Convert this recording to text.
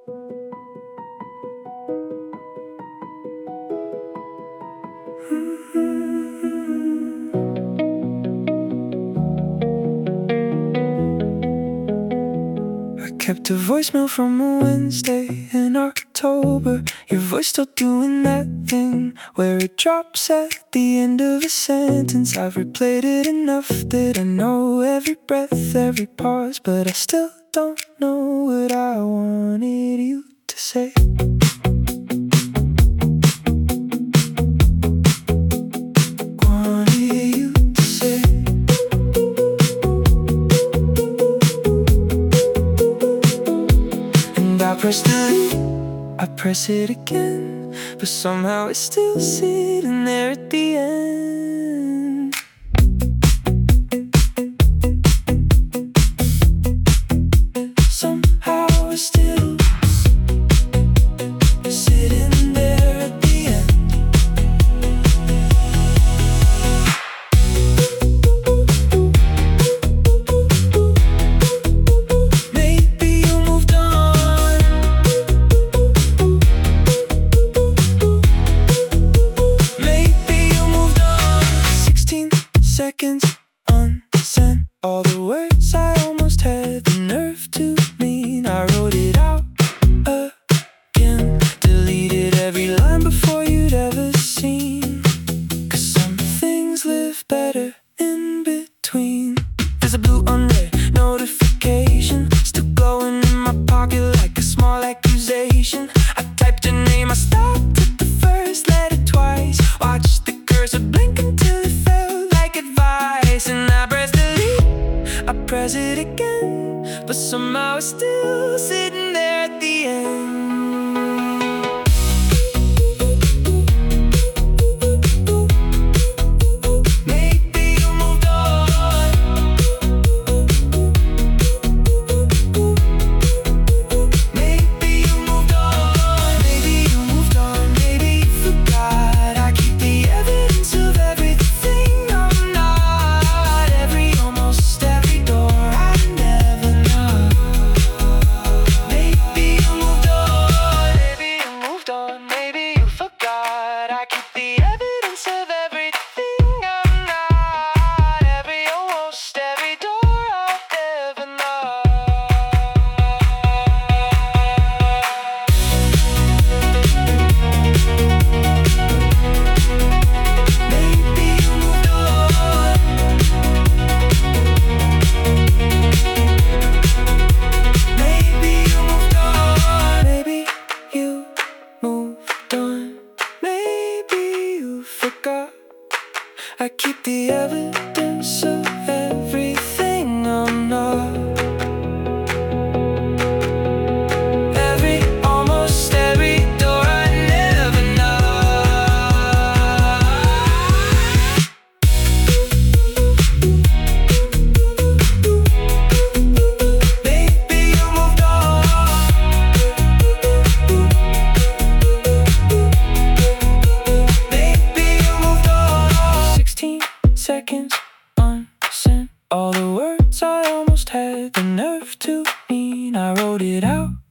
I kept a voicemail from a Wednesday in October. Your voice still doing that thing where it drops at the end of a sentence. I've replayed it enough that I know every breath, every pause, but I still don't know what I wanted you to say. Wanted you to say. And I press delete, I press it again, but somehow it's still sitting there at the end. Somehow it's still sitting there at the end. Maybe you moved on. Maybe you moved on. 16 seconds unsent. All the words I almost had the nerve to mean. I wrote it out again, deleted every line before you'd ever seen. 'Cause some things live better in between. There's a blue unread notification still glowing in my pocket like a small accusation. I typed her name, I stopped at the first letter twice, watched the cursor blink until it felt like advice. And I pressed delete, I press it again, but somehow it's still sitting there at the end. Maybe you moved on. Maybe you moved on. Maybe you moved on. Maybe you forgot. I keep the evidence of everything I'm not. Almost every door I never knocked. Maybe you moved on. Maybe you moved on. Maybe you forgot. I keep the evidence of everything I'm not. Almost every door I've ever knocked. Maybe you moved on. Maybe you moved on. Maybe you moved on. Maybe you forgot. I keep the evidence of everything I'm not. Almost every door I never knocked. Maybe you moved on. Maybe you moved on. 16 seconds unsent. All the words I almost had the nerve to mean. I wrote it out